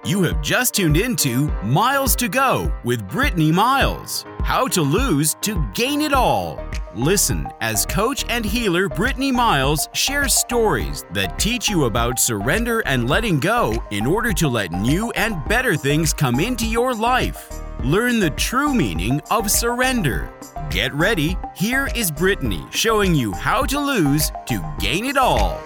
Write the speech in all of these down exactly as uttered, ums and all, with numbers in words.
You have just tuned into Miles to Go with Brittany Miles. How to lose to gain it all. Listen as coach and healer Brittany Miles shares stories that teach you about surrender and letting go in order to let new and better things come into your life. Learn the true meaning of surrender. Get ready. Here is Brittany showing you how to lose to gain it all.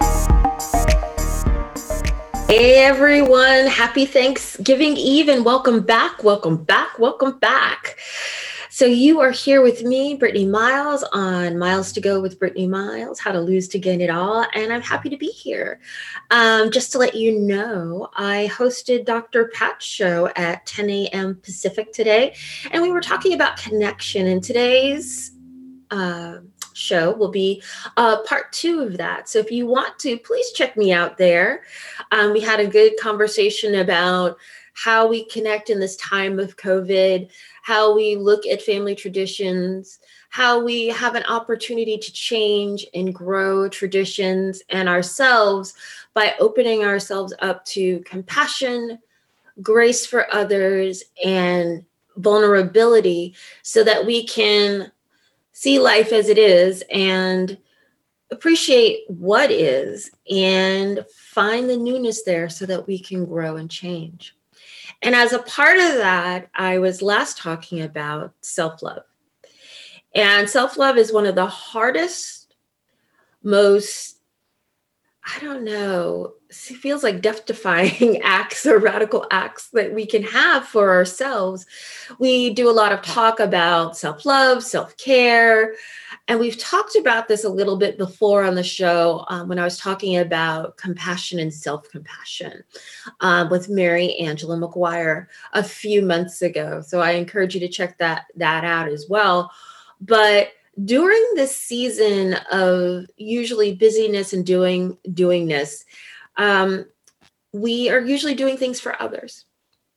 Hey everyone, happy Thanksgiving Eve and welcome back, welcome back, welcome back. So you are here with me, Brittany Miles, on Miles to Go with Brittany Miles, how to lose to gain it all. And I'm happy to be here. Um, just to let you know, I hosted Doctor Pat's show at ten a.m. Pacific today, and we were talking about connection. And today's uh, show will be uh, part two of that. So if you want to, please check me out there. Um, we had a good conversation about how we connect in this time of COVID, how we look at family traditions, how we have an opportunity to change and grow traditions and ourselves by opening ourselves up to compassion, grace for others, and vulnerability so that we can see life as it is and appreciate what is and find the newness there so that we can grow and change. And as a part of that, I was last talking about self-love. And self-love is one of the hardest, most, I don't know, it feels like death-defying acts or radical acts that we can have for ourselves. We do a lot of talk about self-love, self-care, and we've talked about this a little bit before on the show um, when I was talking about compassion and self-compassion um, with Mary Angela McGuire a few months ago. So I encourage you to check that, that out as well. But during this season of usually busyness and doing doingness, um, we are usually doing things for others.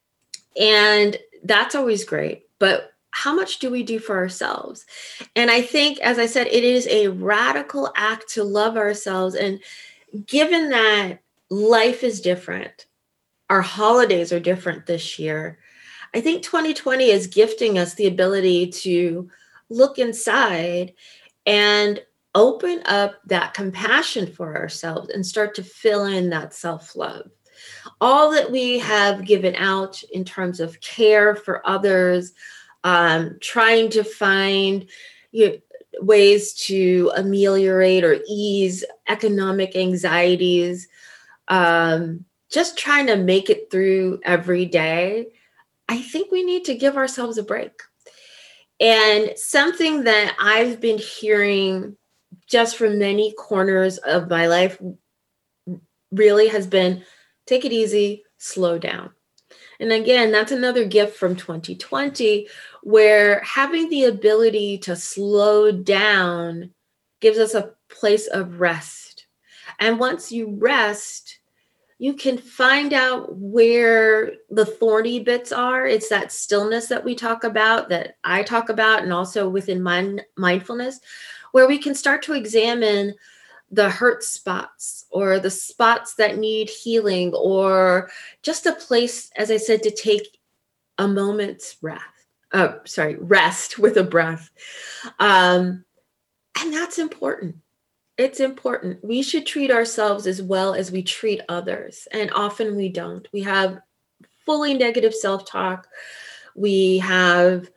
And that's always great. But how much do we do for ourselves? And I think, as I said, it is a radical act to love ourselves. And given that life is different, our holidays are different this year, I think twenty twenty is gifting us the ability to look inside and open up that compassion for ourselves and start to fill in that self-love. All that we have given out in terms of care for others, um, trying to find you know, ways to ameliorate or ease economic anxieties, um, just trying to make it through every day, I think we need to give ourselves a break. And something that I've been hearing just from many corners of my life really has been, take it easy, slow down. And again, that's another gift from twenty twenty, where having the ability to slow down gives us a place of rest. And once you rest, you can find out where the thorny bits are. It's that stillness that we talk about, that I talk about, and also within mind, mindfulness, where we can start to examine the hurt spots or the spots that need healing, or just a place, as I said, to take a moment's breath, uh, sorry, rest with a breath. Um, and that's important. It's important. We should treat ourselves as well as we treat others. And often we don't. We have fully negative self-talk. We have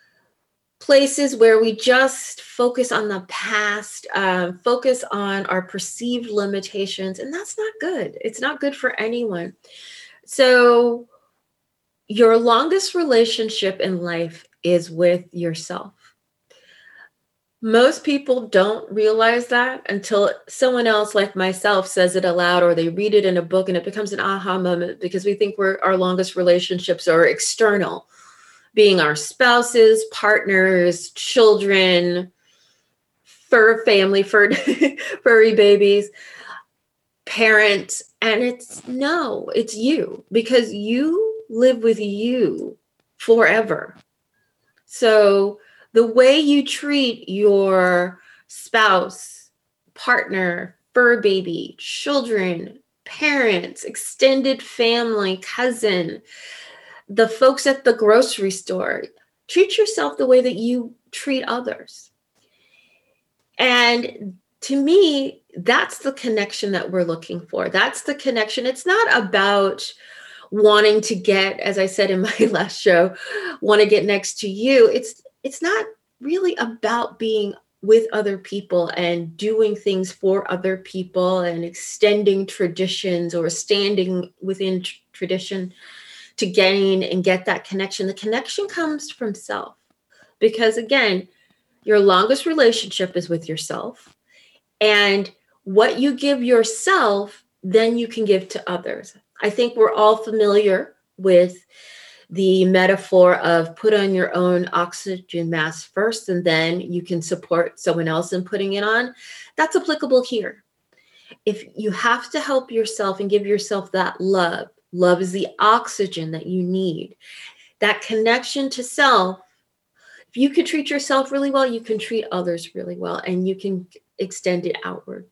places where we just focus on the past, um, focus on our perceived limitations. And that's not good. It's not good for anyone. So your longest relationship in life is with yourself. Most people don't realize that until someone else like myself says it aloud, or they read it in a book and it becomes an aha moment, because we think we're, our longest relationships are external, being our spouses, partners, children, fur family, fur, furry babies, parents. And it's no, it's you, because you live with you forever. So the way you treat your spouse, partner, fur baby, children, parents, extended family, cousin, the folks at the grocery store. Treat yourself the way that you treat others. And to me, that's the connection that we're looking for. That's the connection. It's not about wanting to get, as I said in my last show, want to get next to you. It's it's not really about being with other people and doing things for other people and extending traditions or standing within tr- tradition to gain and get that connection. The connection comes from self, because again, your longest relationship is with yourself, and what you give yourself, then you can give to others. I think we're all familiar with the metaphor of put on your own oxygen mask first, and then you can support someone else in putting it on. That's applicable here. If you have to help yourself and give yourself that love, love is the oxygen that you need. That connection to self, if you can treat yourself really well, you can treat others really well, and you can extend it outward.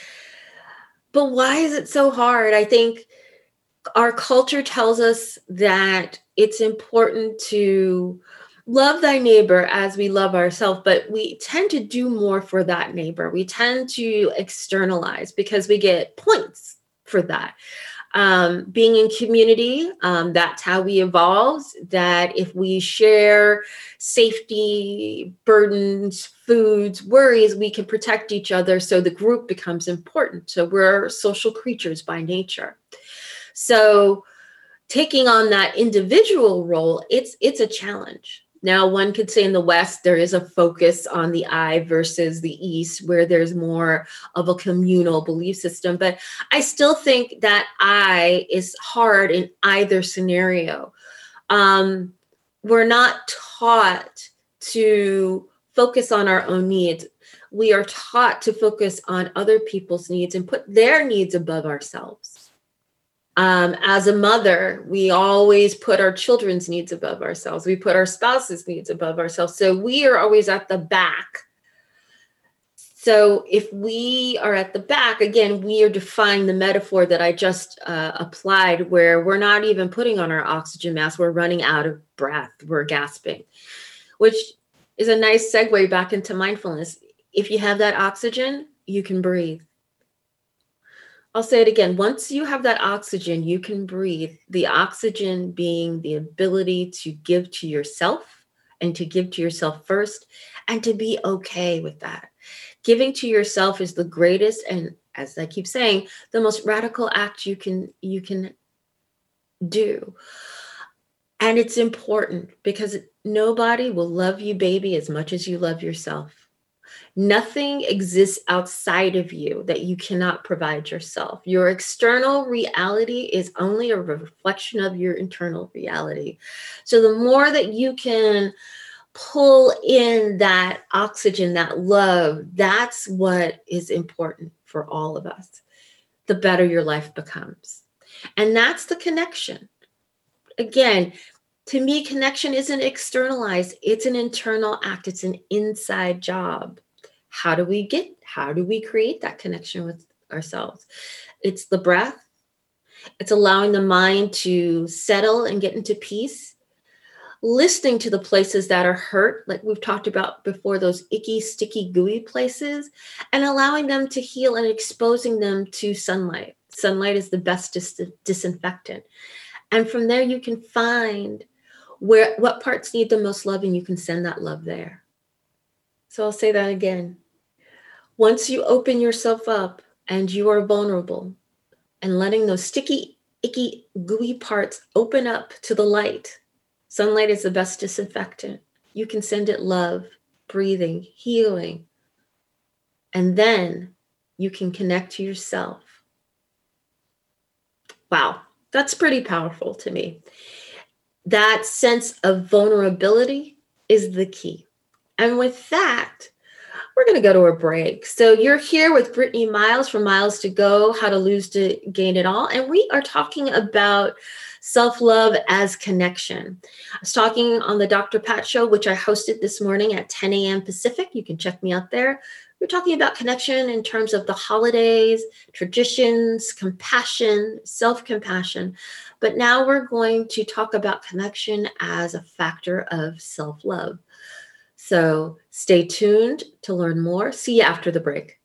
But why is it so hard? I think our culture tells us that it's important to love thy neighbor as we love ourselves, but we tend to do more for that neighbor. We tend to externalize because we get points for that. Um, being in community, um, that's how we evolved, that if we share safety, burdens, foods, worries, we can protect each other. So the group becomes important. So we're social creatures by nature. So taking on that individual role, it's it's a challenge. Now, one could say in the West, there is a focus on the I versus the East, where there's more of a communal belief system. But I still think that I is hard in either scenario. Um, we're not taught to focus on our own needs. We are taught to focus on other people's needs and put their needs above ourselves. Um, as a mother, we always put our children's needs above ourselves. We put our spouse's needs above ourselves. So we are always at the back. So if we are at the back, again, we are defying the metaphor that I just uh, applied, where we're not even putting on our oxygen mask. We're running out of breath. We're gasping, which is a nice segue back into mindfulness. If you have that oxygen, you can breathe. I'll say it again. Once you have that oxygen, you can breathe. The oxygen being the ability to give to yourself, and to give to yourself first, and to be okay with that. Giving to yourself is the greatest, and as I keep saying, the most radical act you can you can do. And it's important because nobody will love you, baby, as much as you love yourself. Nothing exists outside of you that you cannot provide yourself. Your external reality is only a reflection of your internal reality. So the more that you can pull in that oxygen, that love, that's what is important for all of us. The better your life becomes. And that's the connection. Again, to me, connection isn't externalized. It's an internal act. It's an inside job. How do we get, how do we create that connection with ourselves? It's the breath. It's allowing the mind to settle and get into peace. Listening to the places that are hurt, like we've talked about before, those icky, sticky, gooey places, and allowing them to heal and exposing them to sunlight. Sunlight is the best dis- disinfectant. And from there, you can find where what parts need the most love, and you can send that love there. So I'll say that again. Once you open yourself up and you are vulnerable, and letting those sticky, icky, gooey parts open up to the light, sunlight is the best disinfectant. You can send it love, breathing, healing. And then you can connect to yourself. Wow, that's pretty powerful to me. That sense of vulnerability is the key. And with that, we're going to go to a break. So you're here with Brittany Miles from Miles to Go, How to Lose to Gain It All. And we are talking about self-love as connection. I was talking on the Doctor Pat Show, which I hosted this morning at ten a.m. Pacific. You can check me out there. We're talking about connection in terms of the holidays, traditions, compassion, self-compassion. But now we're going to talk about connection as a factor of self-love. So stay tuned to learn more. See you after the break.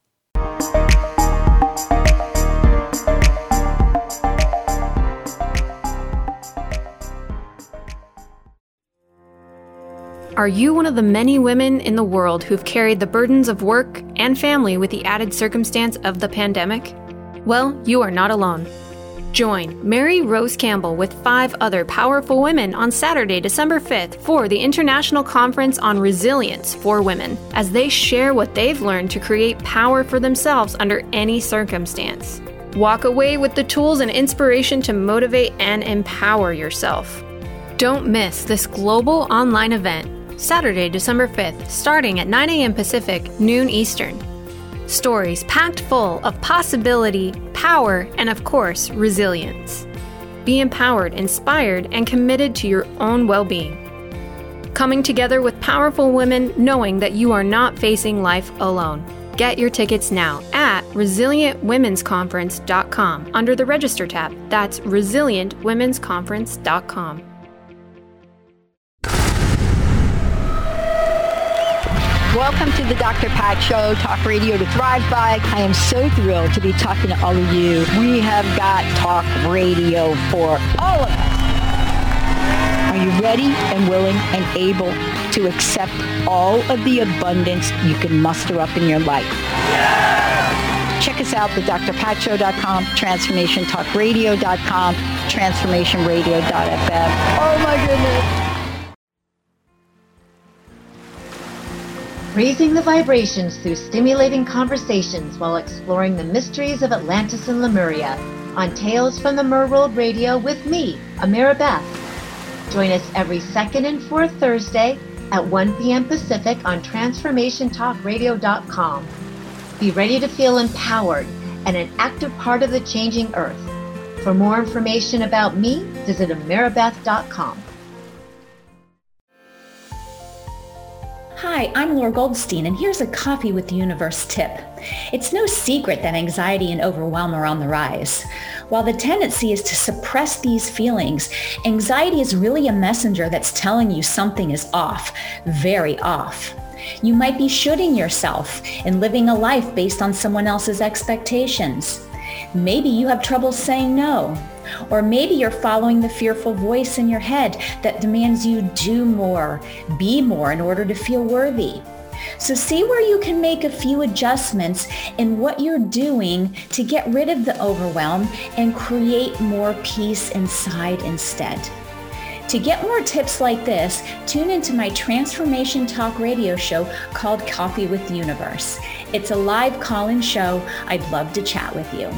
Are you one of the many women in the world who've carried the burdens of work and family with the added circumstance of the pandemic? Well, you are not alone. Join Mary Rose Campbell with five other powerful women on Saturday, December fifth for the International Conference on Resilience for Women, as they share what they've learned to create power for themselves under any circumstance. Walk away with the tools and inspiration to motivate and empower yourself. Don't miss this global online event, Saturday, December fifth, starting at nine a.m. Pacific, noon Eastern. Stories packed full of possibility, power, and of course, resilience. Be empowered, inspired, and committed to your own well-being. Coming together with powerful women, knowing that you are not facing life alone. Get your tickets now at resilient women's conference dot com under the Register tab. That's resilient women's conference dot com. Welcome to the Doctor Pat Show, talk radio to thrive by. I am so thrilled to be talking to all of you. We have got talk radio for all of us. Are you ready and willing and able to accept all of the abundance you can muster up in your life? Yeah! Check us out, the d r pat show dot com, transformation talk radio dot com, transformation radio dot f m. Oh my goodness. Raising the vibrations through stimulating conversations while exploring the mysteries of Atlantis and Lemuria on Tales from the Merworld Radio with me, Amira Beth. Join us every second and fourth Thursday at one p.m. Pacific on transformation talk radio dot com. Be ready to feel empowered and an active part of the changing earth. For more information about me, visit amira beth dot com. Hi, I'm Laura Goldstein, and here's a Coffee with the Universe tip. It's no secret that anxiety and overwhelm are on the rise. While the tendency is to suppress these feelings, anxiety is really a messenger that's telling you something is off, very off. You might be shooting yourself and living a life based on someone else's expectations. Maybe you have trouble saying no. Or maybe you're following the fearful voice in your head that demands you do more, be more in order to feel worthy. So see where you can make a few adjustments in what you're doing to get rid of the overwhelm and create more peace inside instead. To get more tips like this, tune into my Transformation Talk radio show called Coffee with the Universe. It's a live call-in show. I'd love to chat with you.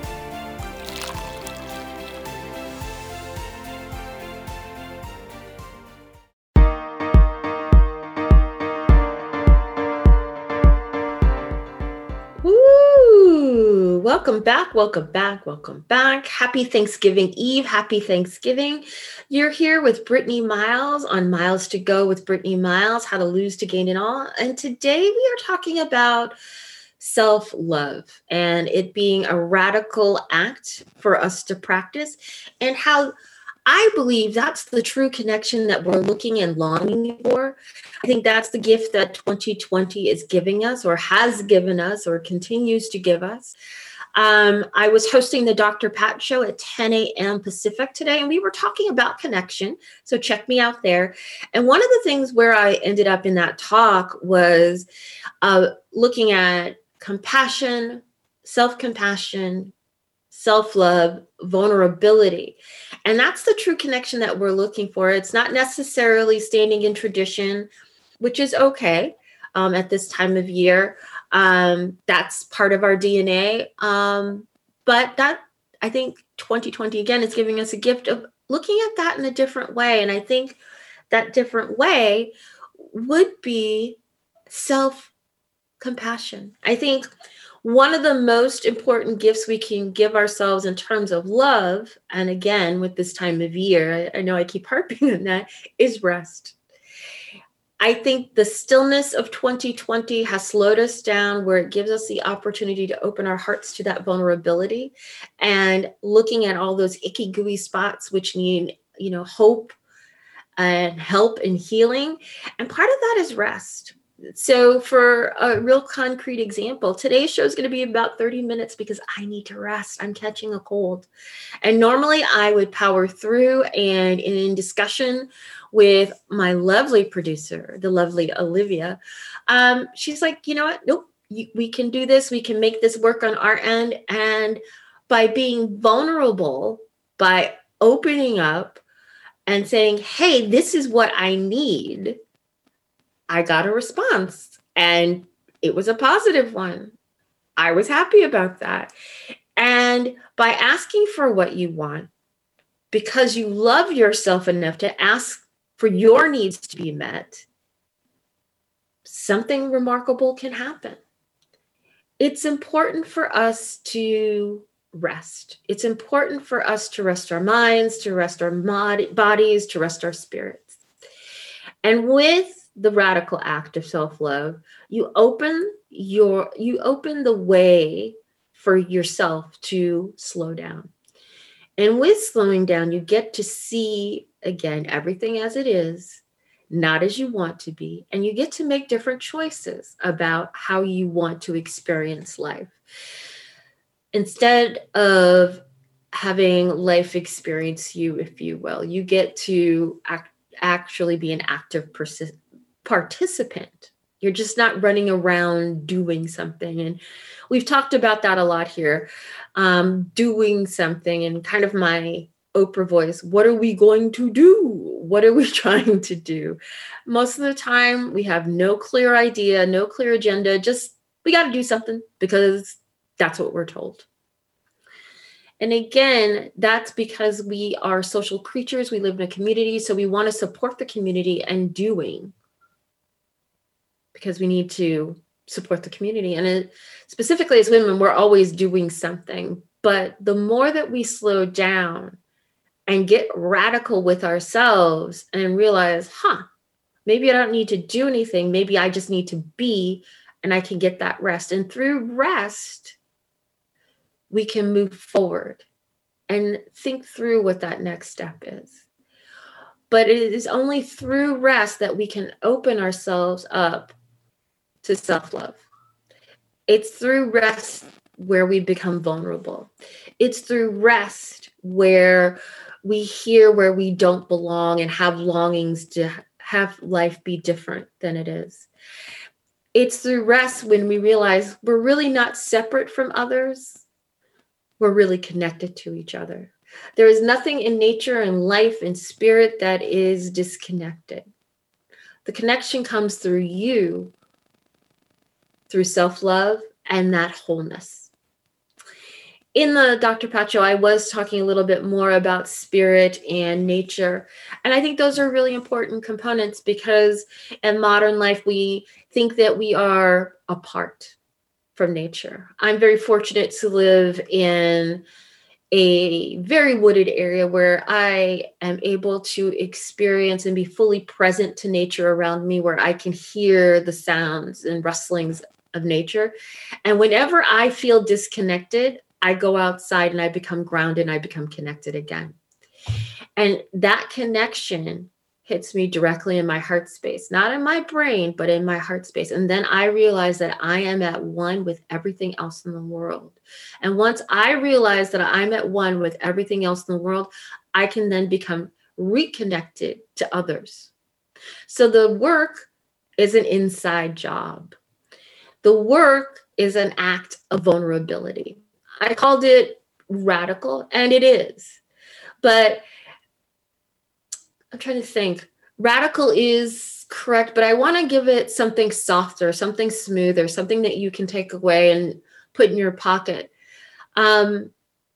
Welcome back, welcome back, welcome back. Happy Thanksgiving Eve, happy Thanksgiving. You're here with Brittany Miles on Miles to Go with Brittany Miles, how to lose to gain it all. And today we are talking about self-love and it being a radical act for us to practice, and how I believe that's the true connection that we're looking and longing for. I think that's the gift that twenty twenty is giving us, or has given us, or continues to give us. Um, I was hosting the Doctor Pat Show at ten a.m. Pacific today, and we were talking about connection. So check me out there. And one of the things where I ended up in that talk was uh, looking at compassion, self-compassion, self-love, vulnerability. And that's the true connection that we're looking for. It's not necessarily standing in tradition, which is okay um, at this time of year. Um, that's part of our D N A. Um, but that, I think twenty twenty, again, is giving us a gift of looking at that in a different way. And I think that different way would be self-compassion. I think one of the most important gifts we can give ourselves in terms of love, and again, with this time of year, I, I know I keep harping on that, is rest. I think the stillness of twenty twenty has slowed us down, where it gives us the opportunity to open our hearts to that vulnerability and looking at all those icky, gooey spots, which need, you know, hope and help and healing. And part of that is rest. So for a real concrete example, today's show is going to be about thirty minutes because I need to rest. I'm catching a cold. And normally I would power through, and in discussion with my lovely producer, the lovely Olivia, um, she's like, you know what? Nope, you, we can do this. We can make this work on our end. And by being vulnerable, by opening up and saying, hey, this is what I need, I got a response, and it was a positive one. I was happy about that. And by asking for what you want, because you love yourself enough to ask for your needs to be met, something remarkable can happen. It's important for us to rest. It's important for us to rest our minds, to rest our mod- bodies, to rest our spirits. And with the radical act of self-love, you open your you open the way for yourself to slow down. And with slowing down, you get to see, again, everything as it is, not as you want to be. And you get to make different choices about how you want to experience life. Instead of having life experience you, if you will, you get to act, actually be an active persi- participant. You're just not running around doing something. And we've talked about that a lot here, um, doing something, and kind of my Oprah voice. What are we going to do? What are we trying to do? Most of the time, we have no clear idea, no clear agenda. Just, we got to do something because that's what we're told. And again, that's because we are social creatures. We live in a community. So we want to support the community and doing, because we need to support the community. And it, specifically as women, we're always doing something. But the more that we slow down and get radical with ourselves and realize, huh, maybe I don't need to do anything. Maybe I just need to be, and I can get that rest. And through rest, we can move forward and think through what that next step is. But it is only through rest that we can open ourselves up to self-love. It's through rest where we become vulnerable. It's through rest where we hear where we don't belong and have longings to have life be different than it is. It's through rest when we realize we're really not separate from others. We're really connected to each other. There is nothing in nature and life and spirit that is disconnected. The connection comes through you, through self-love and that wholeness. In the Doctor Pat Show, I was talking a little bit more about spirit and nature. And I think those are really important components, because in modern life, we think that we are apart from nature. I'm very fortunate to live in a very wooded area where I am able to experience and be fully present to nature around me, where I can hear the sounds and rustlings of nature. And whenever I feel disconnected, I go outside and I become grounded and I become connected again. And that connection hits me directly in my heart space, not in my brain, but in my heart space. And then I realize that I am at one with everything else in the world. And once I realize that I'm at one with everything else in the world, I can then become reconnected to others. So the work is an inside job. The work is an act of vulnerability. I called it radical, and it is. But I'm trying to think. Radical is correct, but I want to give it something softer, something smoother, something that you can take away and put in your pocket. Um,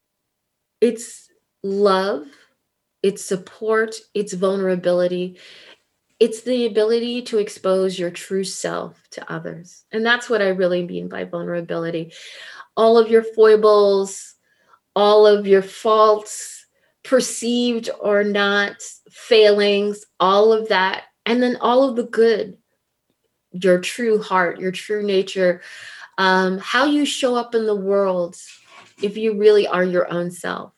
it's love, it's support, it's vulnerability. It's the ability to expose your true self to others. And that's what I really mean by vulnerability. All of your foibles, all of your faults, perceived or not, failings, all of that And then all of the good, your true heart, your true nature, um, how you show up in the world if you really are your own self.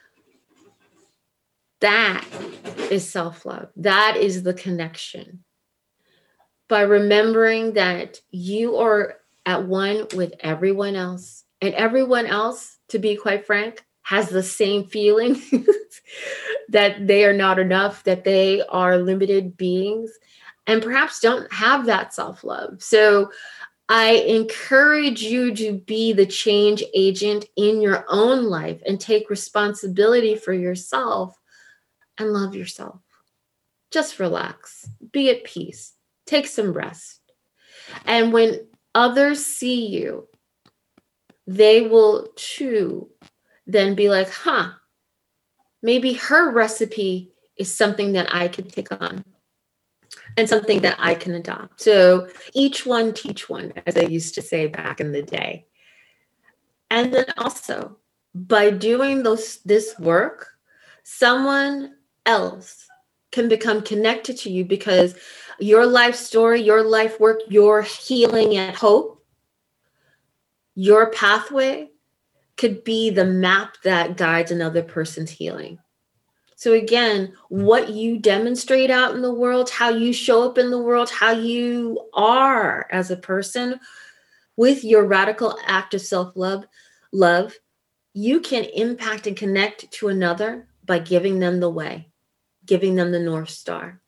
That is self-love. That is the connection. By remembering that you are at one with everyone else, and everyone else, to be quite frank, has the same feeling that they are not enough, that they are limited beings, and perhaps don't have that self-love. So I encourage you to be the change agent in your own life and take responsibility for yourself and love yourself. Just relax, be at peace, take some rest. And when others see you, they will too then be like, huh, maybe her recipe is something that I can take on and something that I can adopt. So each one teach one, as I used to say back in the day. And then also, by doing those this work, someone else can become connected to you, because your life story, your life work, your healing and hope, your pathway could be the map that guides another person's healing. So again, what you demonstrate out in the world, how you show up in the world, how you are as a person with your radical act of self-love, love, you can impact and connect to another by giving them the way, giving them the North Star.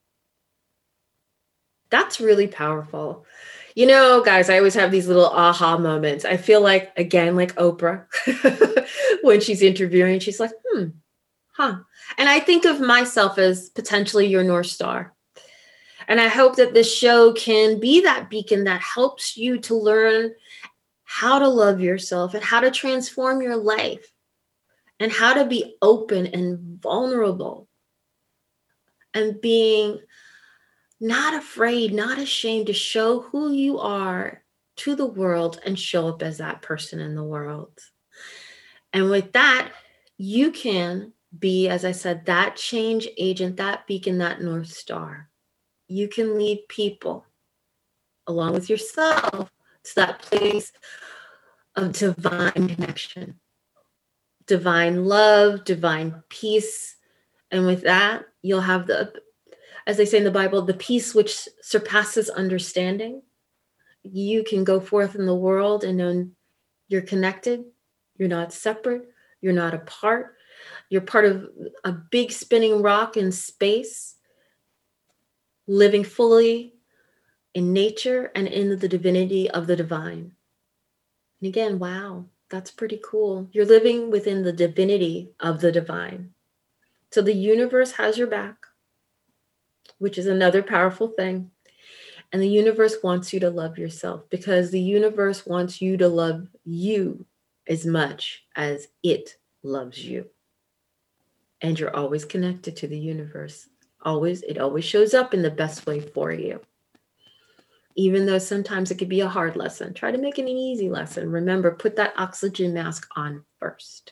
That's really powerful. You know, guys, I always have these little aha moments. I feel like, again, like Oprah, when she's interviewing, she's like, hmm, huh. And I think of myself as potentially your North Star. And I hope that this show can be that beacon that helps you to learn how to love yourself and how to transform your life and how to be open and vulnerable and being not afraid, not ashamed to show who you are to the world and show up as that person in the world. And with that, you can be, as I said, that change agent, that beacon, that North Star. You can lead people along with yourself to that place of divine connection, divine love, divine peace. And with that, you'll have the, as they say in the Bible, the peace which surpasses understanding. You can go forth in the world and know you're connected. You're not separate. You're not apart. You're part of a big spinning rock in space, living fully in nature and in the divinity of the divine. And again, wow, that's pretty cool. You're living within the divinity of the divine. So the universe has your back, which is another powerful thing. And the universe wants you to love yourself, because the universe wants you to love you as much as it loves you. And you're always connected to the universe. Always, it always shows up in the best way for you. Even though sometimes it could be a hard lesson, try to make it an easy lesson. Remember, put that oxygen mask on first.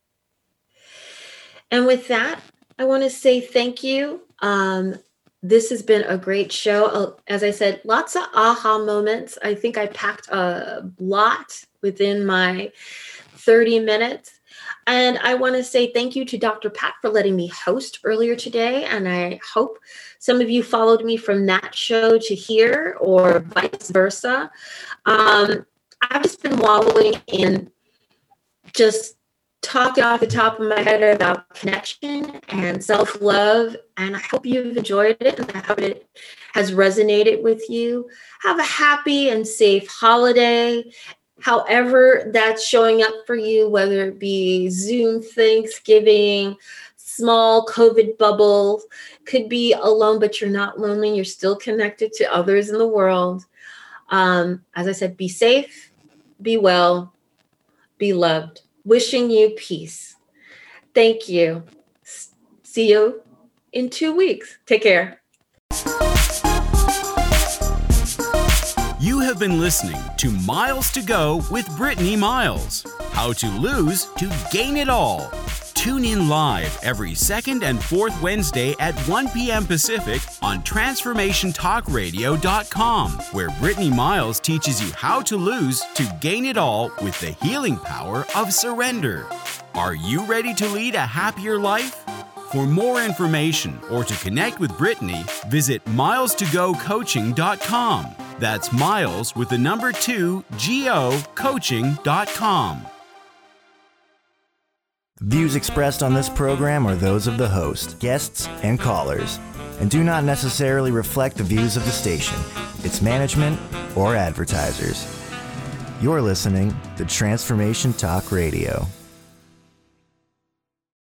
And with that, I want to say thank you. Um, this has been a great show. As I said, lots of aha moments. I think I packed a lot within my thirty minutes. And I want to say thank you to Doctor Pat for letting me host earlier today. And I hope some of you followed me from that show to here or vice versa. Um, I've just been wallowing in just talking off the top of my head about connection and self-love. And I hope you've enjoyed it and I hope it has resonated with you. Have a happy and safe holiday. However that's showing up for you, whether it be Zoom, Thanksgiving, small COVID bubble, could be alone, but you're not lonely. You're still connected to others in the world. Um, as I said, be safe, be well, be loved. Wishing you peace. Thank you. See you in two weeks. Take care. You have been listening to Miles to Go with Brittany Miles. How to lose to gain it all. Tune in live every second and fourth Wednesday at one p.m. Pacific on transformation talk radio dot com, where Brittany Miles teaches you how to lose to gain it all with the healing power of surrender. Are you ready to lead a happier life? For more information or to connect with Brittany, visit miles to go coaching dot com. That's Miles with the number two, G O coaching dot com. Views expressed on this program are those of the host, guests, and callers, and do not necessarily reflect the views of the station, its management, or advertisers. You're listening to Transformation Talk Radio.